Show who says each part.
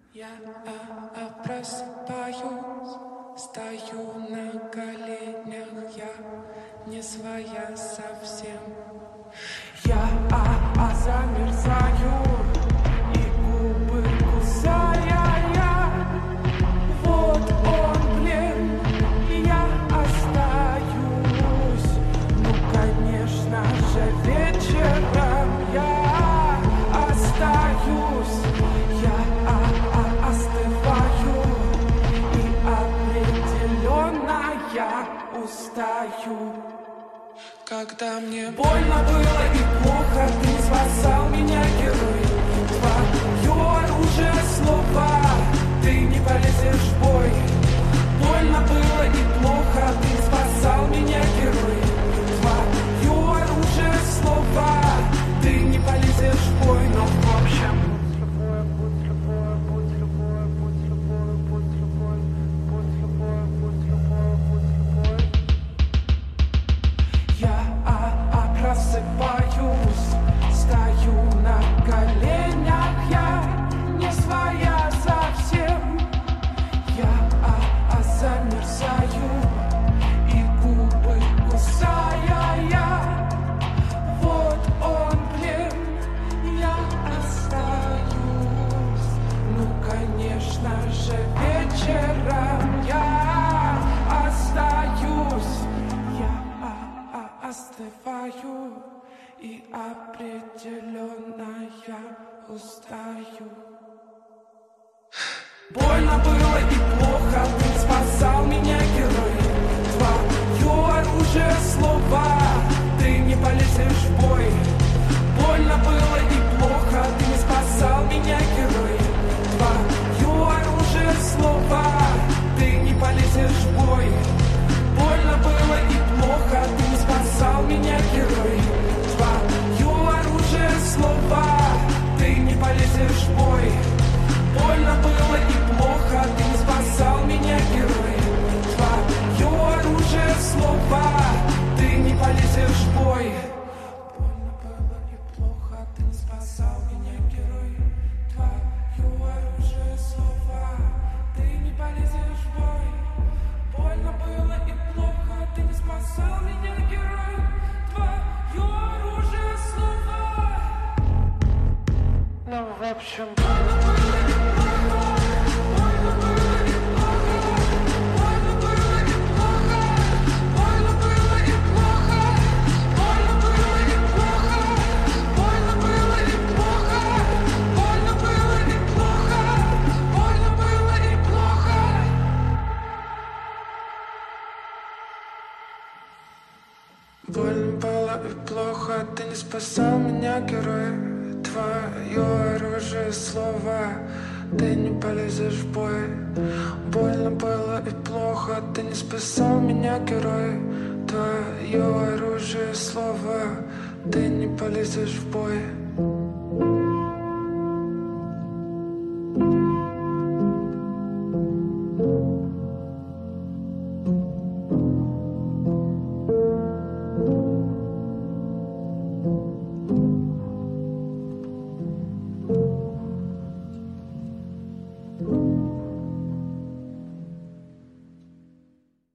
Speaker 1: Я просыпаюсь, стою на коленях, я не своя совсем. Я замерзаю, и губы кусая я. Вот он, блин, и я остаюсь. Ну, конечно же, вечером я остаюсь. Я остываю, и определенно я устаю. Когда мне больно было и плохо, ты спасал меня, герой. Твое оружие слова, ты не полезешь в бой. Больно было и плохо, ты спасал меня, герой. Твое оружие слова, ты не полезешь в бой. Но в общем просыпаюсь, стою на коленях, я не своя совсем. Я замерзаю, и губы кусая я. Вот он, блин, я остаюсь. Ну, конечно же, вечером я остаюсь. Я остываю, и определенно я устаю. Больно было и плохо, ты спасал меня, герой. Твое оружие слова, ты не полезешь в бой. Больно было и плохо, ты не спасал меня, герой. Твое оружие слова, ты не полезешь в бой. Больно было и плохо, ты не спасал меня, герой. Твое оружие слова, ты не полезешь в бой. Больно было и плохо, ты не спасал меня, герой. Твое оружие слова, ты не полезешь в бой. Больно было и плохо, ты не спасал меня, герой. Твое оружие слова, ты не полезешь в бой. Больно было и плохо, ты не спасал меня, герой. Твое оружие слова. Ну, в общем, больно было и плохо, больно было и плохо, больно было и плохо, больно было и плохо, больно было и плохо, больно было и плохо, больно было и плохо, больно было и плохо. Больно было и плохо, ты не спасал меня, герой. Твое оружие слова, ты не полезешь в бой. Больно было и плохо, ты не спасал меня, герой. Твое оружие слова, ты не полезешь в бой.